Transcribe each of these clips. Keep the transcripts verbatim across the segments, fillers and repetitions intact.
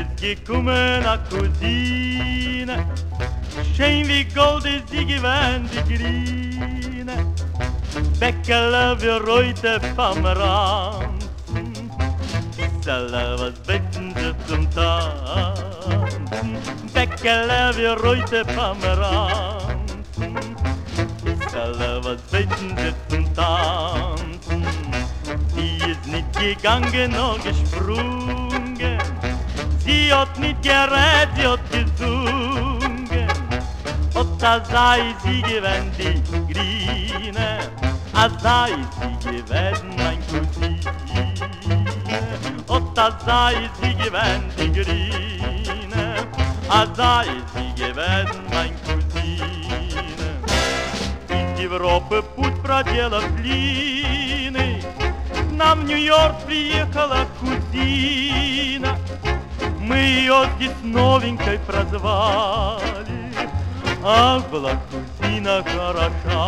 is gekommen a Cousine, schön wie Gold ist sie gewähnt, die Grine. Bäckerle wie Reute vom Ranzen, Gisela, was bitten sie zum Tanzen? Bäckerle wie Reute vom Ranzen, Gisela, was bitten sie zum Tanzen? Sie ist nicht gegangen, nur gesprungen, sie hat nicht gerät, sie hat gesungen. Und da sei sie gewähnt, die Grine, a sei sie gewähnt, mein Cousine. Und da sei sie gewähnt, die Grine, a sei sie gewähnt, mein Cousine. Из Европы путь проделав длинный, нам в Нью-Йорк приехала кузина. Мы ее здесь новенькой прозвали, ах, была кузина хороша.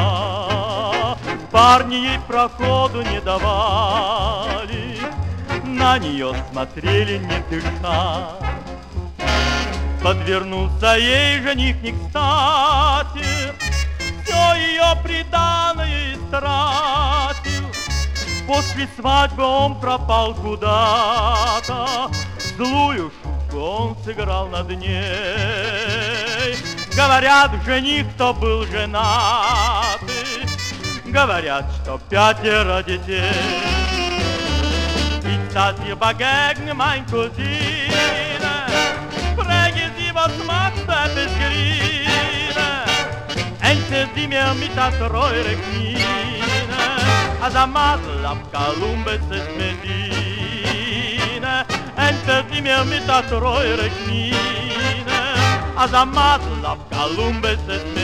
Парни ей проходу не давали, на нее смотрели не дыша. Подвернулся ей жених не кстати, все ее приданое истратил. После свадьбы он пропал куда-то, злую шутку он сыграл над ней. Говорят, жених-то был женатый, говорят, что пятеро детей. Ich saß ihr begegnet, mein Cousine, frage sie, was macht das Grine? Ente sie mir mit der treure Knine, als a Madel auf Kolumbus ist Medina. Ente sie mir mit der treure Knine, als a Madel auf Kolumbus ist